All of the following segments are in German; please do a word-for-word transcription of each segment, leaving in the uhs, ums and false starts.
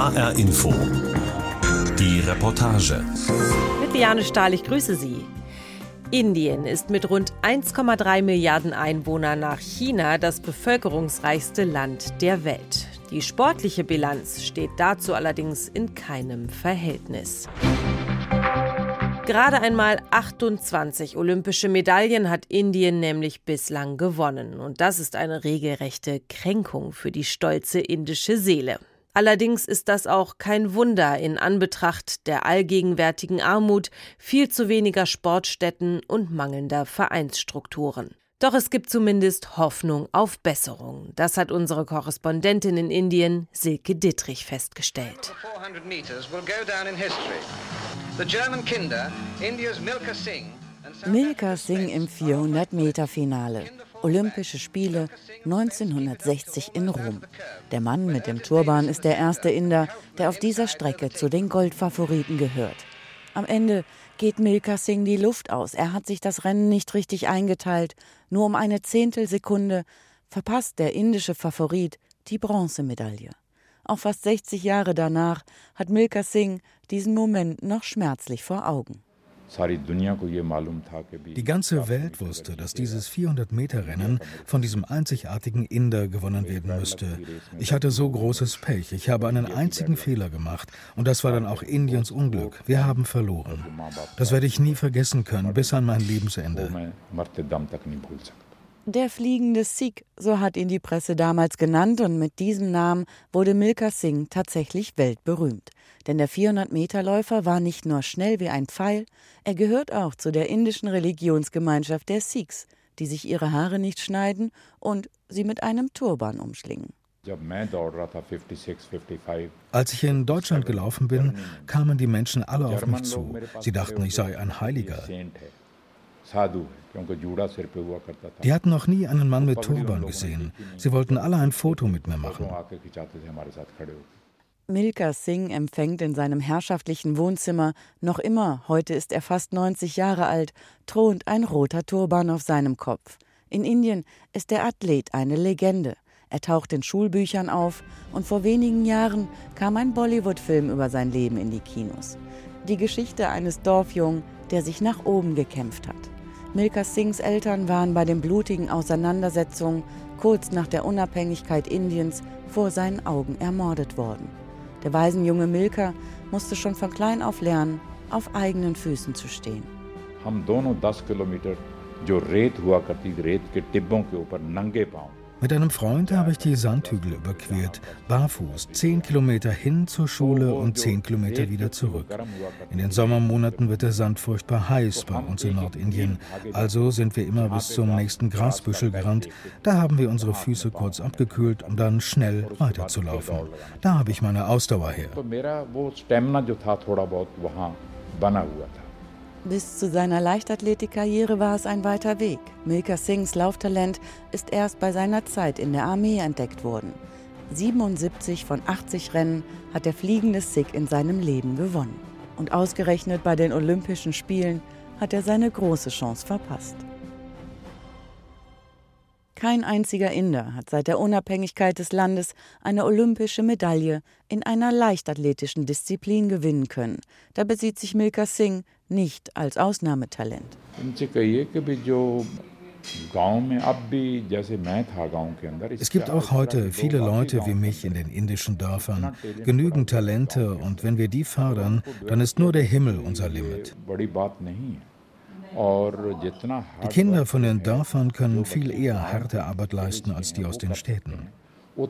H R Info. Die Reportage. Mit Liane Stahl, ich grüße Sie. Indien ist mit rund eins Komma drei Milliarden Einwohnern nach China das bevölkerungsreichste Land der Welt. Die sportliche Bilanz steht dazu allerdings in keinem Verhältnis. Gerade einmal achtundzwanzig olympische Medaillen hat Indien nämlich bislang gewonnen. Und das ist eine regelrechte Kränkung für die stolze indische Seele. Allerdings ist das auch kein Wunder in Anbetracht der allgegenwärtigen Armut, viel zu weniger Sportstätten und mangelnder Vereinsstrukturen. Doch es gibt zumindest Hoffnung auf Besserung. Das hat unsere Korrespondentin in Indien, Silke Dittrich, festgestellt. Milkha Singh im vierhundert-Meter-Finale. Olympische Spiele neunzehnhundertsechzig in Rom. Der Mann mit dem Turban ist der erste Inder, der auf dieser Strecke zu den Goldfavoriten gehört. Am Ende geht Milkha Singh die Luft aus. Er hat sich das Rennen nicht richtig eingeteilt. Nur um eine Zehntelsekunde verpasst der indische Favorit die Bronzemedaille. Auch fast sechzig Jahre danach hat Milkha Singh diesen Moment noch schmerzlich vor Augen. Die ganze Welt wusste, dass dieses vierhundert-Meter-Rennen von diesem einzigartigen Inder gewonnen werden müsste. Ich hatte so großes Pech. Ich habe einen einzigen Fehler gemacht. Und das war dann auch Indiens Unglück. Wir haben verloren. Das werde ich nie vergessen können, bis an mein Lebensende. Der fliegende Sikh, so hat ihn die Presse damals genannt, und mit diesem Namen wurde Milkha Singh tatsächlich weltberühmt. Denn der vierhundert-Meter-Läufer war nicht nur schnell wie ein Pfeil, er gehört auch zu der indischen Religionsgemeinschaft der Sikhs, die sich ihre Haare nicht schneiden und sie mit einem Turban umschlingen. Als ich in Deutschland gelaufen bin, kamen die Menschen alle auf mich zu. Sie dachten, ich sei ein Heiliger. Die hatten noch nie einen Mann mit Turban gesehen. Sie wollten alle ein Foto mit mir machen. Milkha Singh empfängt in seinem herrschaftlichen Wohnzimmer, noch immer, heute ist er fast neunzig Jahre alt, thront ein roter Turban auf seinem Kopf. In Indien ist der Athlet eine Legende. Er taucht in Schulbüchern auf und vor wenigen Jahren kam ein Bollywood-Film über sein Leben in die Kinos. Die Geschichte eines Dorfjungen, der sich nach oben gekämpft hat. Milkha Singhs Eltern waren bei den blutigen Auseinandersetzungen kurz nach der Unabhängigkeit Indiens vor seinen Augen ermordet worden. Der Waisenjunge Milkha musste schon von klein auf lernen, auf eigenen Füßen zu stehen. Mit einem Freund habe ich die Sandhügel überquert, barfuß, zehn Kilometer hin zur Schule und zehn Kilometer wieder zurück. In den Sommermonaten wird der Sand furchtbar heiß bei uns in Nordindien, also sind wir immer bis zum nächsten Grasbüschel gerannt. Da haben wir unsere Füße kurz abgekühlt, um dann schnell weiterzulaufen. Da habe ich meine Ausdauer her. Bis zu seiner Leichtathletikkarriere war es ein weiter Weg. Milkha Singhs Lauftalent ist erst bei seiner Zeit in der Armee entdeckt worden. siebenundsiebzig von achtzig Rennen hat der fliegende Sikh in seinem Leben gewonnen. Und ausgerechnet bei den Olympischen Spielen hat er seine große Chance verpasst. Kein einziger Inder hat seit der Unabhängigkeit des Landes eine olympische Medaille in einer leichtathletischen Disziplin gewinnen können. Da besieht sich Milkha Singh nicht als Ausnahmetalent. Es gibt auch heute viele Leute wie mich in den indischen Dörfern, genügend Talente, und wenn wir die fördern, dann ist nur der Himmel unser Limit. Die Kinder von den Dörfern können viel eher harte Arbeit leisten als die aus den Städten. Off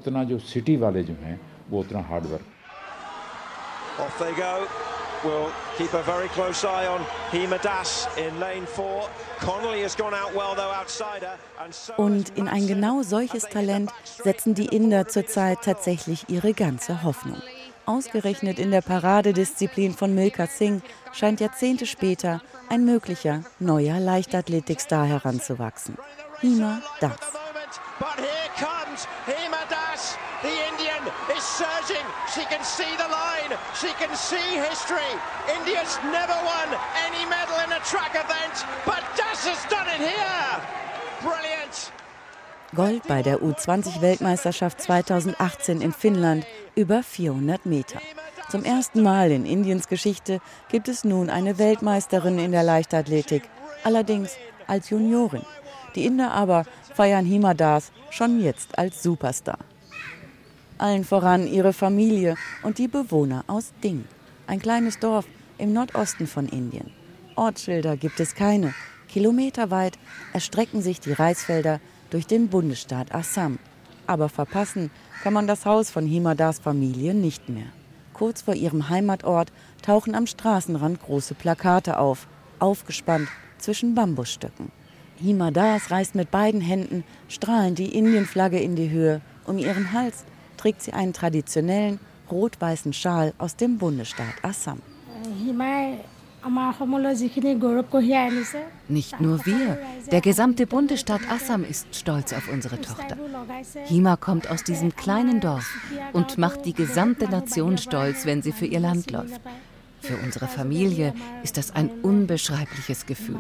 they go. We'll keep a very close eye on Hima Das in lane four. Connolly has gone out well though outsider. Und in ein genau solches Talent setzen die Inder zurzeit tatsächlich ihre ganze Hoffnung. Ausgerechnet in der Paradedisziplin von Milkha Singh scheint Jahrzehnte später ein möglicher neuer Leichtathletikstar heranzuwachsen. Hima Das. But here comes Hima Das. The Indian is surging. She can see the line. She can see history. India's never won any medal in a track event, but Das has done it here. Brilliant. Gold bei der U zwanzig Weltmeisterschaft zweitausendachtzehn in Finnland über vierhundert Meter. Zum ersten Mal in Indiens Geschichte gibt es nun eine Weltmeisterin in der Leichtathletik, allerdings als Juniorin. Die Inder aber feiern Hima Das schon jetzt als Superstar. Allen voran ihre Familie und die Bewohner aus Ding, ein kleines Dorf im Nordosten von Indien. Ortsschilder gibt es keine. Kilometerweit erstrecken sich die Reisfelder durch den Bundesstaat Assam. Aber verpassen kann man das Haus von Hima Das Familie nicht mehr. Kurz vor ihrem Heimatort tauchen am Straßenrand große Plakate auf, aufgespannt zwischen Bambusstöcken. Hima Das reißt mit beiden Händen strahlend die Indienflagge in die Höhe. Um ihren Hals trägt sie einen traditionellen rot-weißen Schal aus dem Bundesstaat Assam. Nicht nur wir, der gesamte Bundesstaat Assam ist stolz auf unsere Tochter. Hima kommt aus diesem kleinen Dorf und macht die gesamte Nation stolz, wenn sie für ihr Land läuft. Für unsere Familie ist das ein unbeschreibliches Gefühl.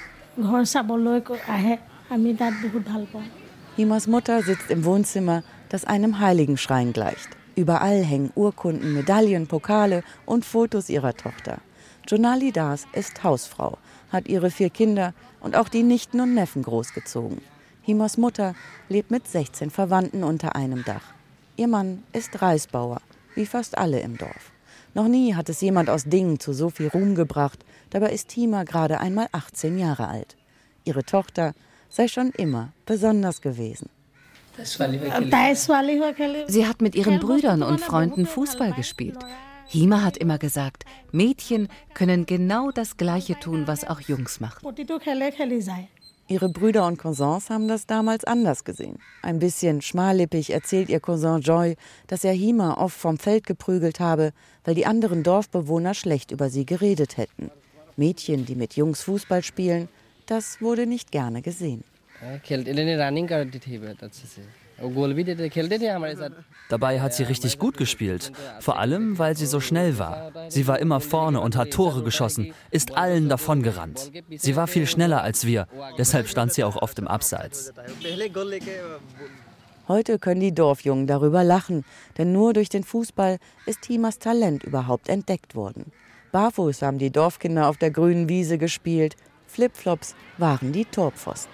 Himas Mutter sitzt im Wohnzimmer, das einem Heiligenschrein gleicht. Überall hängen Urkunden, Medaillen, Pokale und Fotos ihrer Tochter. Jonali Das ist Hausfrau, hat ihre vier Kinder und auch die Nichten und Neffen großgezogen. Himas Mutter lebt mit sechzehn Verwandten unter einem Dach. Ihr Mann ist Reisbauer, wie fast alle im Dorf. Noch nie hat es jemand aus Dingen zu so viel Ruhm gebracht. Dabei ist Hima gerade einmal achtzehn Jahre alt. Ihre Tochter sei schon immer besonders gewesen. Sie hat mit ihren Brüdern und Freunden Fußball gespielt. Hima hat immer gesagt, Mädchen können genau das Gleiche tun, was auch Jungs machen. Ihre Brüder und Cousins haben das damals anders gesehen. Ein bisschen schmallippig erzählt ihr Cousin Joy, dass er Hima oft vom Feld geprügelt habe, weil die anderen Dorfbewohner schlecht über sie geredet hätten. Mädchen, die mit Jungs Fußball spielen, das wurde nicht gerne gesehen. Dabei hat sie richtig gut gespielt, vor allem, weil sie so schnell war. Sie war immer vorne und hat Tore geschossen, ist allen davongerannt. Sie war viel schneller als wir, deshalb stand sie auch oft im Abseits. Heute können die Dorfjungen darüber lachen, denn nur durch den Fußball ist Himas Talent überhaupt entdeckt worden. Barfuß haben die Dorfkinder auf der grünen Wiese gespielt, Flipflops waren die Torpfosten.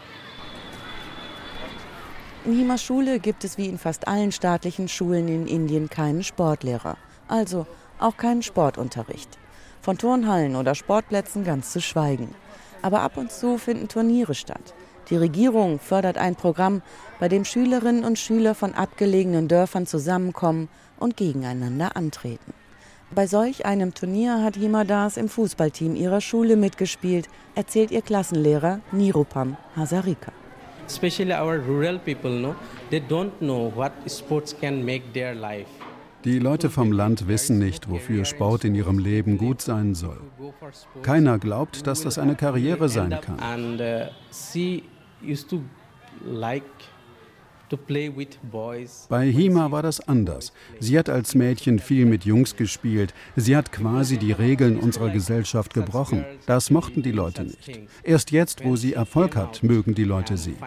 In Himas Schule gibt es wie in fast allen staatlichen Schulen in Indien keinen Sportlehrer, also auch keinen Sportunterricht. Von Turnhallen oder Sportplätzen ganz zu schweigen. Aber ab und zu finden Turniere statt. Die Regierung fördert ein Programm, bei dem Schülerinnen und Schüler von abgelegenen Dörfern zusammenkommen und gegeneinander antreten. Bei solch einem Turnier hat Hima Das im Fußballteam ihrer Schule mitgespielt, erzählt ihr Klassenlehrer Nirupam Hazarika. Especially our rural people, no, they don't know what sports can make their life. Die Leute vom Land wissen nicht, wofür Sport in ihrem Leben gut sein soll. Keiner glaubt, dass das eine Karriere sein kann. And uh, she used to like to play with boys. Bei Hima war das anders. Sie hat als Mädchen viel mit Jungs gespielt. Sie hat quasi die Regeln unserer Gesellschaft gebrochen. Das mochten die Leute nicht. Erst jetzt, wo sie Erfolg hat, mögen die Leute sie.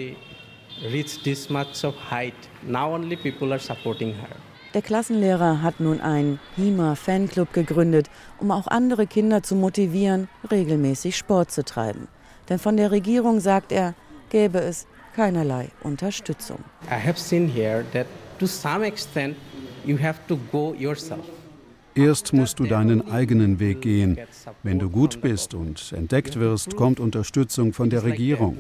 Der Klassenlehrer hat nun einen Hima-Fanclub gegründet, um auch andere Kinder zu motivieren, regelmäßig Sport zu treiben. Denn von der Regierung, sagt er, gäbe es keinerlei Unterstützung. I have seen here that to some extent you have to go yourself. Erst musst du deinen eigenen Weg gehen. Wenn du gut bist und entdeckt wirst, kommt Unterstützung von der Regierung.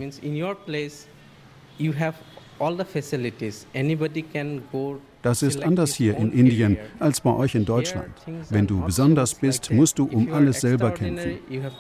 Das ist anders hier in Indien als bei euch in Deutschland. Wenn du besonders bist, musst du um alles selber kämpfen.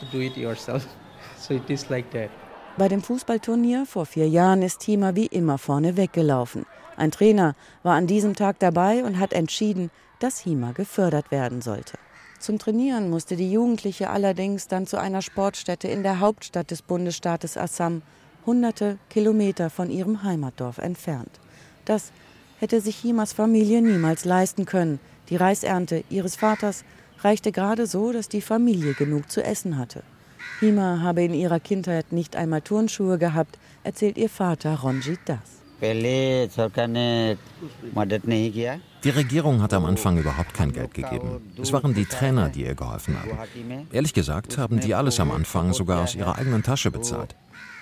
Bei dem Fußballturnier vor vier Jahren ist Hima wie immer vorne weggelaufen. Ein Trainer war an diesem Tag dabei und hat entschieden, dass Hima gefördert werden sollte. Zum Trainieren musste die Jugendliche allerdings dann zu einer Sportstätte in der Hauptstadt des Bundesstaates Assam, hunderte Kilometer von ihrem Heimatdorf entfernt. Das hätte sich Himas Familie niemals leisten können. Die Reisernte ihres Vaters reichte gerade so, dass die Familie genug zu essen hatte. Hima habe in ihrer Kindheit nicht einmal Turnschuhe gehabt, erzählt ihr Vater Ranjit Das. Die Regierung hat am Anfang überhaupt kein Geld gegeben. Es waren die Trainer, die ihr geholfen haben. Ehrlich gesagt haben die alles am Anfang sogar aus ihrer eigenen Tasche bezahlt.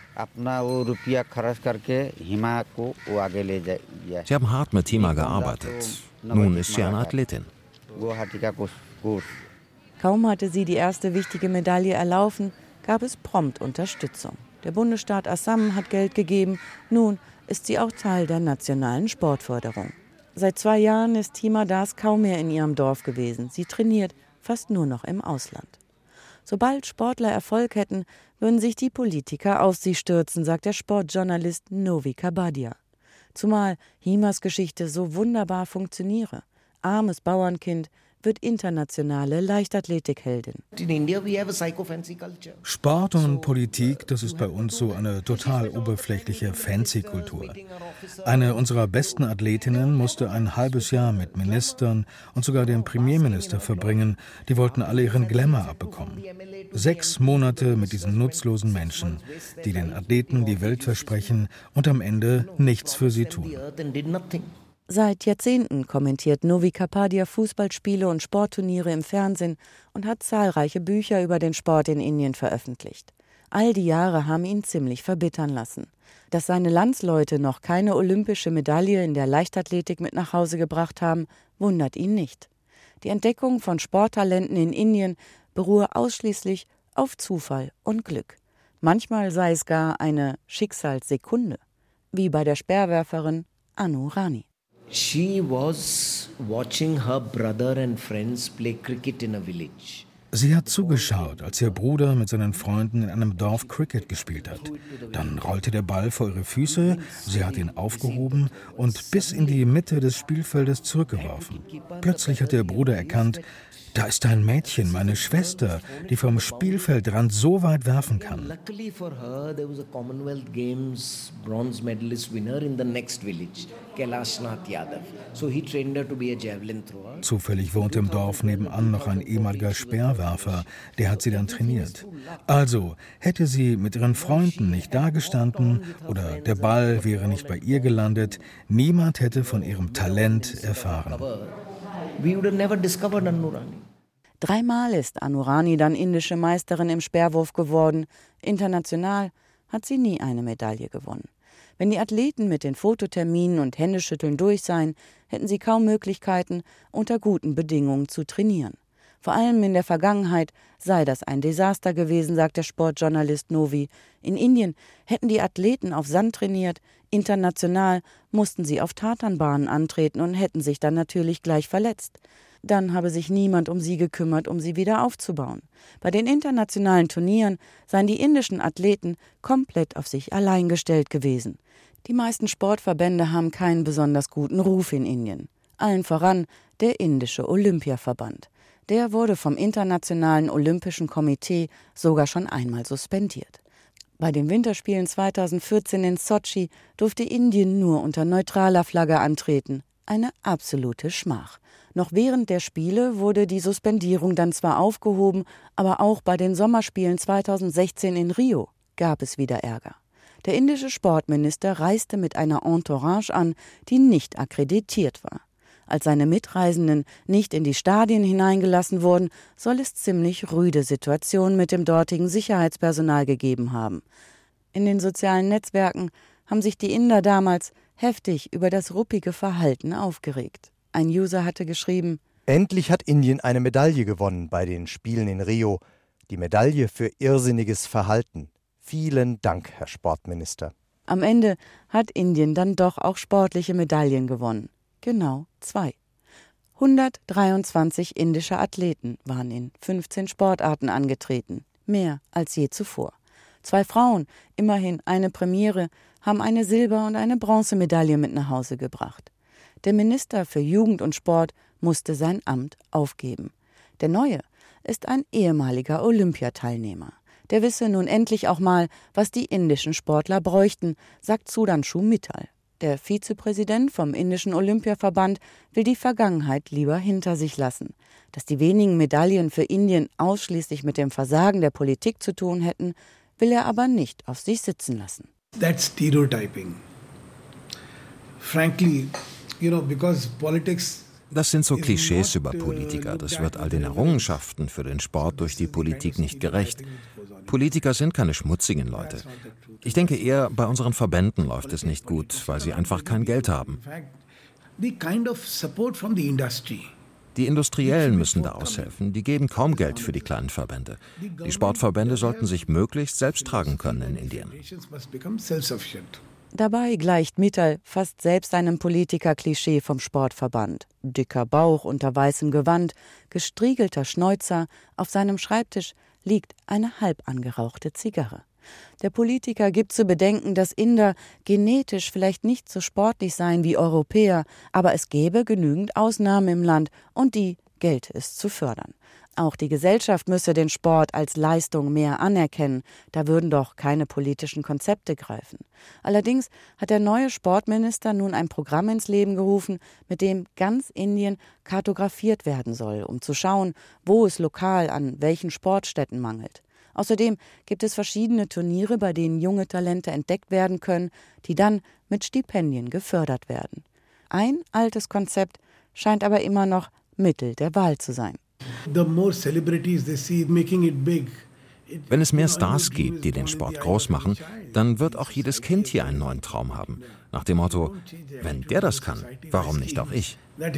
Sie haben hart mit Hima gearbeitet. Nun ist sie eine Athletin. Kaum hatte sie die erste wichtige Medaille erlaufen, gab es prompt Unterstützung. Der Bundesstaat Assam hat Geld gegeben. Nun ist sie auch Teil der nationalen Sportförderung. Seit zwei Jahren ist Hima Das kaum mehr in ihrem Dorf gewesen. Sie trainiert fast nur noch im Ausland. Sobald Sportler Erfolg hätten, würden sich die Politiker auf sie stürzen, sagt der Sportjournalist Novi Kabadia. Zumal Himas Geschichte so wunderbar funktioniere. Armes Bauernkind wird internationale Leichtathletikheldin. Sport und Politik, das ist bei uns so eine total oberflächliche Fancy-Kultur. Eine unserer besten Athletinnen musste ein halbes Jahr mit Ministern und sogar dem Premierminister verbringen. Die wollten alle ihren Glamour abbekommen. Sechs Monate mit diesen nutzlosen Menschen, die den Athleten die Welt versprechen und am Ende nichts für sie tun. Seit Jahrzehnten kommentiert Novi Kapadia Fußballspiele und Sportturniere im Fernsehen und hat zahlreiche Bücher über den Sport in Indien veröffentlicht. All die Jahre haben ihn ziemlich verbittern lassen. Dass seine Landsleute noch keine olympische Medaille in der Leichtathletik mit nach Hause gebracht haben, wundert ihn nicht. Die Entdeckung von Sporttalenten in Indien beruhe ausschließlich auf Zufall und Glück. Manchmal sei es gar eine Schicksalssekunde, wie bei der Speerwerferin Anu Rani. She was watching her brother and friends play cricket in a village. Sie hat zugeschaut, als ihr Bruder mit seinen Freunden in einem Dorf Cricket gespielt hat. Dann rollte der Ball vor ihre Füße, sie hat ihn aufgehoben und bis in die Mitte des Spielfeldes zurückgeworfen. Plötzlich hat der Bruder erkannt, da ist ein Mädchen, meine Schwester, die vom Spielfeldrand so weit werfen kann. Luckily for her, there was a Commonwealth Games bronze medalist winner in the next village, Kailash Nath Yadav. So he trained her to be a javelin thrower. Zufällig wohnt im Dorf nebenan noch ein ehemaliger Speerwerfer, der hat sie dann trainiert. Also, hätte sie mit ihren Freunden nicht dagestanden oder der Ball wäre nicht bei ihr gelandet, niemand hätte von ihrem Talent erfahren. We would have never discovered Anu Rani. Dreimal ist Anu Rani dann indische Meisterin im Speerwurf geworden. International hat sie nie eine Medaille gewonnen. Wenn die Athleten mit den Fototerminen und Händeschütteln durch seien, hätten sie kaum Möglichkeiten, unter guten Bedingungen zu trainieren. Vor allem in der Vergangenheit sei das ein Desaster gewesen, sagt der Sportjournalist Novi. In Indien hätten die Athleten auf Sand trainiert, international mussten sie auf Tatanbahnen antreten und hätten sich dann natürlich gleich verletzt. Dann habe sich niemand um sie gekümmert, um sie wieder aufzubauen. Bei den internationalen Turnieren seien die indischen Athleten komplett auf sich allein gestellt gewesen. Die meisten Sportverbände haben keinen besonders guten Ruf in Indien. Allen voran der indische Olympiaverband. Der wurde vom Internationalen Olympischen Komitee sogar schon einmal suspendiert. Bei den Winterspielen zweitausendvierzehn in Sotschi durfte Indien nur unter neutraler Flagge antreten. Eine absolute Schmach. Noch während der Spiele wurde die Suspendierung dann zwar aufgehoben, aber auch bei den Sommerspielen zweitausendsechzehn in Rio gab es wieder Ärger. Der indische Sportminister reiste mit einer Entourage an, die nicht akkreditiert war. Als seine Mitreisenden nicht in die Stadien hineingelassen wurden, soll es ziemlich rüde Situationen mit dem dortigen Sicherheitspersonal gegeben haben. In den sozialen Netzwerken haben sich die Inder damals heftig über das ruppige Verhalten aufgeregt. Ein User hatte geschrieben: Endlich hat Indien eine Medaille gewonnen bei den Spielen in Rio. Die Medaille für irrsinniges Verhalten. Vielen Dank, Herr Sportminister. Am Ende hat Indien dann doch auch sportliche Medaillen gewonnen. Genau zwei. hundertdreiundzwanzig indische Athleten waren in fünfzehn Sportarten angetreten, mehr als je zuvor. Zwei Frauen, immerhin eine Premiere, haben eine Silber- und eine Bronzemedaille mit nach Hause gebracht. Der Minister für Jugend und Sport musste sein Amt aufgeben. Der Neue ist ein ehemaliger Olympiateilnehmer. Der wisse nun endlich auch mal, was die indischen Sportler bräuchten, sagt Sudhanshu Mittal. Der Vizepräsident vom indischen Olympiaverband will die Vergangenheit lieber hinter sich lassen. Dass die wenigen Medaillen für Indien ausschließlich mit dem Versagen der Politik zu tun hätten, will er aber nicht auf sich sitzen lassen. That's stereotyping. Frankly, you know, because politics Das sind so Klischees über Politiker. Das wird all den Errungenschaften für den Sport durch die Politik nicht gerecht. Politiker sind keine schmutzigen Leute. Ich denke eher, bei unseren Verbänden läuft es nicht gut, weil sie einfach kein Geld haben. Die Industriellen müssen da aushelfen. Die geben kaum Geld für die kleinen Verbände. Die Sportverbände sollten sich möglichst selbst tragen können in Indien. Dabei gleicht Mittal fast selbst einem Politiker-Klischee vom Sportverband. Dicker Bauch unter weißem Gewand, gestriegelter Schnäuzer, auf seinem Schreibtisch liegt eine halb angerauchte Zigarre. Der Politiker gibt zu bedenken, dass Inder genetisch vielleicht nicht so sportlich seien wie Europäer, aber es gäbe genügend Ausnahmen im Land und die gelte es zu fördern. Auch die Gesellschaft müsse den Sport als Leistung mehr anerkennen, da würden doch keine politischen Konzepte greifen. Allerdings hat der neue Sportminister nun ein Programm ins Leben gerufen, mit dem ganz Indien kartografiert werden soll, um zu schauen, wo es lokal an welchen Sportstätten mangelt. Außerdem gibt es verschiedene Turniere, bei denen junge Talente entdeckt werden können, die dann mit Stipendien gefördert werden. Ein altes Konzept scheint aber immer noch Mittel der Wahl zu sein. Wenn es mehr Stars gibt, die den Sport groß machen, dann wird auch jedes Kind hier einen neuen Traum haben. Nach dem Motto, wenn der das kann, warum nicht auch ich?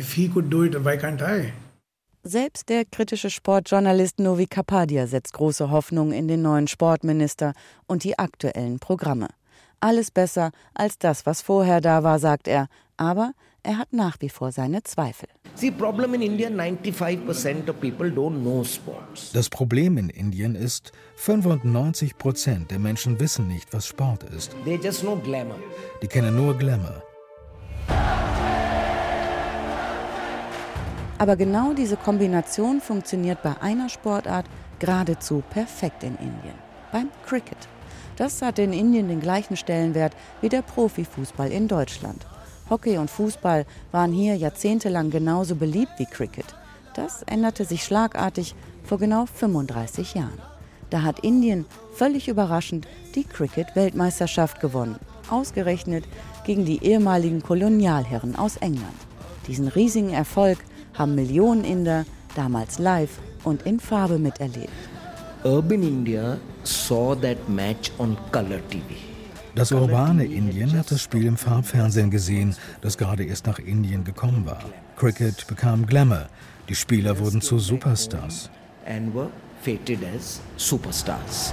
Selbst der kritische Sportjournalist Novi Kapadia setzt große Hoffnung in den neuen Sportminister und die aktuellen Programme. Alles besser als das, was vorher da war, sagt er, aber er hat nach wie vor seine Zweifel. Das Problem in Indien ist, fünfundneunzig Prozent der Menschen wissen nicht, was Sport ist. Die kennen nur Glamour. Aber genau diese Kombination funktioniert bei einer Sportart geradezu perfekt in Indien, beim Cricket. Das hat in Indien den gleichen Stellenwert wie der Profifußball in Deutschland. Hockey und Fußball waren hier jahrzehntelang genauso beliebt wie Cricket. Das änderte sich schlagartig vor genau fünfunddreißig Jahren. Da hat Indien völlig überraschend die Cricket-Weltmeisterschaft gewonnen, ausgerechnet gegen die ehemaligen Kolonialherren aus England. Diesen riesigen Erfolg haben Millionen Inder damals live und in Farbe miterlebt. Urban India saw that match on Color T V. Das urbane Indien hat das Spiel im Farbfernsehen gesehen, das gerade erst nach Indien gekommen war. Cricket bekam Glamour. Die Spieler wurden zu Superstars. And were fated as superstars.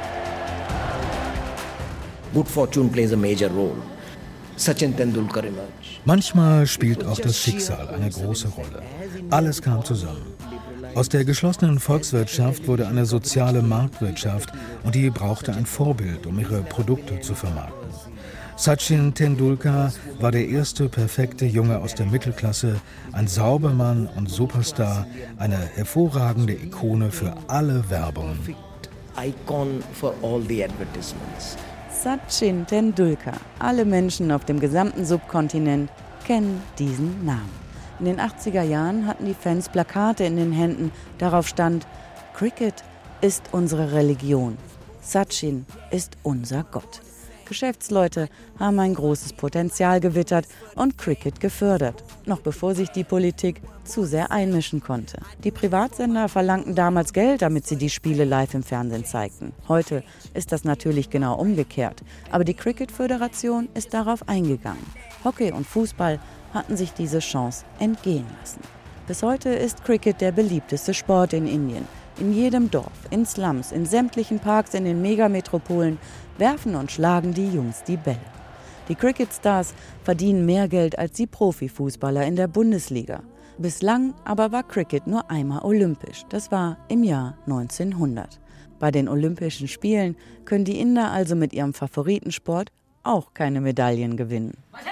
Good fortune plays a major role. Sachin Tendulkar emerged. Manchmal spielt auch das Schicksal eine große Rolle. Alles kam zusammen. Aus der geschlossenen Volkswirtschaft wurde eine soziale Marktwirtschaft und die brauchte ein Vorbild, um ihre Produkte zu vermarkten. Sachin Tendulkar war der erste perfekte Junge aus der Mittelklasse, ein Saubermann und Superstar, eine hervorragende Ikone für alle Werbungen. Icon for all the advertisements. Sachin Tendulkar. Alle Menschen auf dem gesamten Subkontinent kennen diesen Namen. In den achtziger Jahren hatten die Fans Plakate in den Händen. Darauf stand: Cricket ist unsere Religion. Sachin ist unser Gott. Geschäftsleute haben ein großes Potenzial gewittert und Cricket gefördert, noch bevor sich die Politik zu sehr einmischen konnte. Die Privatsender verlangten damals Geld, damit sie die Spiele live im Fernsehen zeigten. Heute ist das natürlich genau umgekehrt. Aber die Cricket-Föderation ist darauf eingegangen. Hockey und Fußball hatten sich diese Chance entgehen lassen. Bis heute ist Cricket der beliebteste Sport in Indien. In jedem Dorf, in Slums, in sämtlichen Parks, in den Megametropolen werfen und schlagen die Jungs die Bälle. Die Cricket-Stars verdienen mehr Geld als die Profifußballer in der Bundesliga. Bislang aber war Cricket nur einmal olympisch. Das war im Jahr neunzehnhundert. Bei den Olympischen Spielen können die Inder also mit ihrem Favoritensport auch keine Medaillen gewinnen.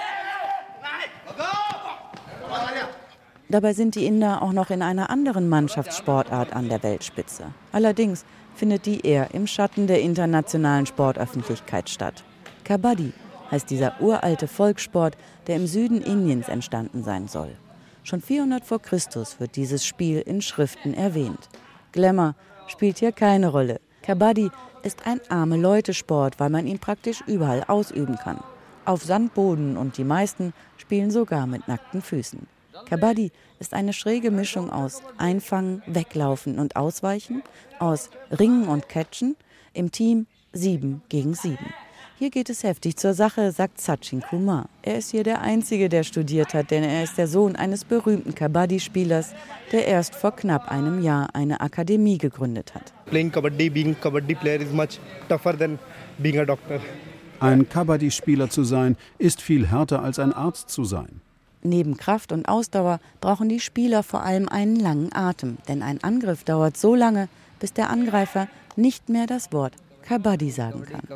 Dabei sind die Inder auch noch in einer anderen Mannschaftssportart an der Weltspitze. Allerdings findet die eher im Schatten der internationalen Sportöffentlichkeit statt. Kabaddi heißt dieser uralte Volkssport, der im Süden Indiens entstanden sein soll. Schon vierhundert vor Christus wird dieses Spiel in Schriften erwähnt. Glamour spielt hier keine Rolle. Kabaddi ist ein Arme-Leute-Sport, weil man ihn praktisch überall ausüben kann. Auf Sandboden, und die meisten spielen sogar mit nackten Füßen. Kabaddi ist eine schräge Mischung aus Einfangen, Weglaufen und Ausweichen, aus Ringen und Catchen, im Team sieben gegen sieben. Hier geht es heftig zur Sache, sagt Sachin Kumar. Er ist hier der Einzige, der studiert hat, denn er ist der Sohn eines berühmten Kabaddi-Spielers, der erst vor knapp einem Jahr eine Akademie gegründet hat. Playing Kabaddi, being Kabaddi player is much tougher than being a doctor. Ein Kabaddi-Spieler zu sein, ist viel härter als ein Arzt zu sein. Neben Kraft und Ausdauer brauchen die Spieler vor allem einen langen Atem. Denn ein Angriff dauert so lange, bis der Angreifer nicht mehr das Wort Kabaddi sagen kann.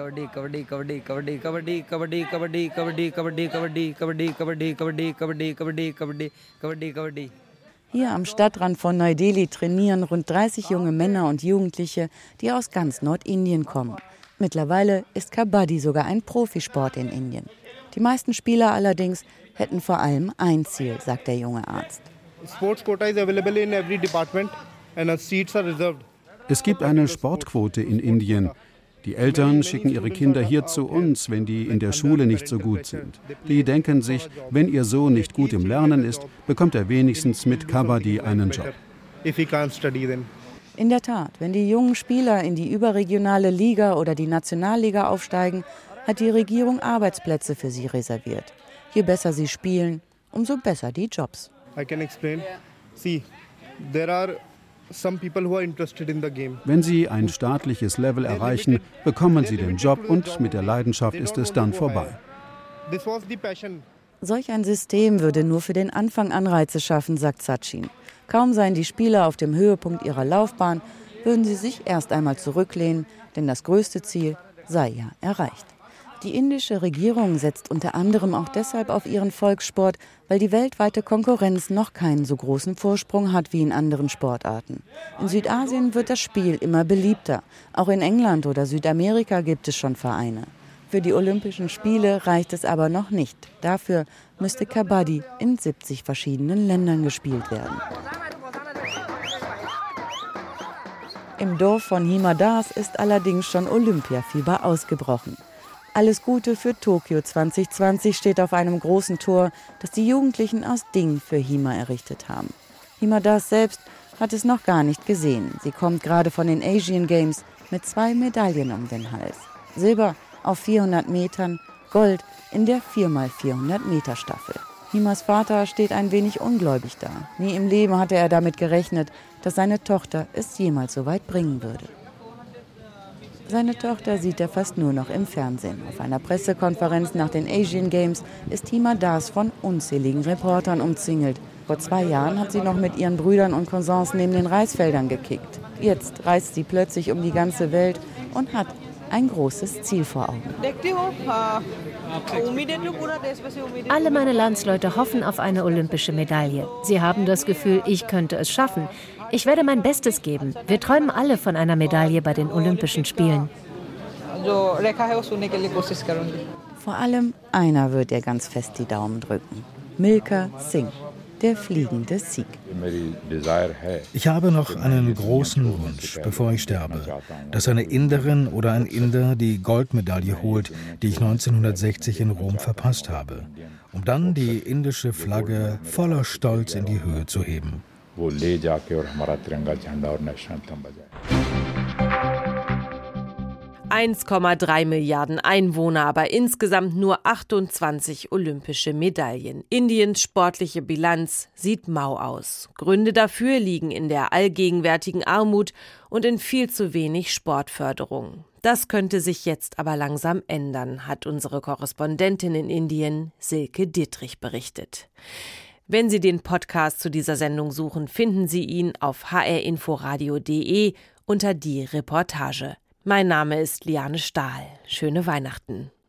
Hier am Stadtrand von Neu-Delhi trainieren rund dreißig junge Männer und Jugendliche, die aus ganz Nordindien kommen. Mittlerweile ist Kabaddi sogar ein Profisport in Indien. Die meisten Spieler allerdings hätten vor allem ein Ziel, sagt der junge Arzt. Sports quota is available in every department and seats are reserved. Es gibt eine Sportquote in Indien. Die Eltern schicken ihre Kinder hier zu uns, wenn die in der Schule nicht so gut sind. Die denken sich, wenn ihr Sohn nicht gut im Lernen ist, bekommt er wenigstens mit Kabaddi einen Job. In der Tat, wenn die jungen Spieler in die überregionale Liga oder die Nationalliga aufsteigen, hat die Regierung Arbeitsplätze für sie reserviert. Je besser sie spielen, umso besser die Jobs. I can explain. See, there are some people who are interested in the game. Wenn sie ein staatliches Level erreichen, bekommen sie den Job und mit der Leidenschaft ist es dann vorbei. This was the passion. Solch ein System würde nur für den Anfang Anreize schaffen, sagt Sachin. Kaum seien die Spieler auf dem Höhepunkt ihrer Laufbahn, würden sie sich erst einmal zurücklehnen, denn das größte Ziel sei ja erreicht. Die indische Regierung setzt unter anderem auch deshalb auf ihren Volkssport, weil die weltweite Konkurrenz noch keinen so großen Vorsprung hat wie in anderen Sportarten. In Südasien wird das Spiel immer beliebter. Auch in England oder Südamerika gibt es schon Vereine. Für die Olympischen Spiele reicht es aber noch nicht. Dafür müsste Kabaddi in siebzig verschiedenen Ländern gespielt werden. Im Dorf von Hima Das ist allerdings schon Olympiafieber ausgebrochen. Alles Gute für Tokio zwanzig zwanzig steht auf einem großen Tor, das die Jugendlichen aus Ding für Hima errichtet haben. Hima Das selbst hat es noch gar nicht gesehen. Sie kommt gerade von den Asian Games mit zwei Medaillen um den Hals. Silber auf vierhundert Metern, Gold in der vier mal vierhundert Meter Staffel. Himas Vater steht ein wenig ungläubig da. Nie im Leben hatte er damit gerechnet, dass seine Tochter es jemals so weit bringen würde. Seine Tochter sieht er fast nur noch im Fernsehen. Auf einer Pressekonferenz nach den Asian Games ist Hima Das von unzähligen Reportern umzingelt. Vor zwei Jahren hat sie noch mit ihren Brüdern und Cousins neben den Reisfeldern gekickt. Jetzt reist sie plötzlich um die ganze Welt und hat ein großes Ziel vor Augen. Alle meine Landsleute hoffen auf eine olympische Medaille. Sie haben das Gefühl, ich könnte es schaffen. Ich werde mein Bestes geben. Wir träumen alle von einer Medaille bei den Olympischen Spielen. Vor allem einer wird ihr ganz fest die Daumen drücken. Milkha Singh, der fliegende Sikh. Ich habe noch einen großen Wunsch, bevor ich sterbe, dass eine Inderin oder ein Inder die Goldmedaille holt, die ich neunzehnhundertsechzig in Rom verpasst habe, um dann die indische Flagge voller Stolz in die Höhe zu heben. eins Komma drei Milliarden Einwohner, aber insgesamt nur achtundzwanzig olympische Medaillen. Indiens sportliche Bilanz sieht mau aus. Gründe dafür liegen in der allgegenwärtigen Armut und in viel zu wenig Sportförderung. Das könnte sich jetzt aber langsam ändern, hat unsere Korrespondentin in Indien, Silke Dittrich, berichtet. Wenn Sie den Podcast zu dieser Sendung suchen, finden Sie ihn auf h r inforadio punkt d e unter die Reportage. Mein Name ist Liane Stahl. Schöne Weihnachten.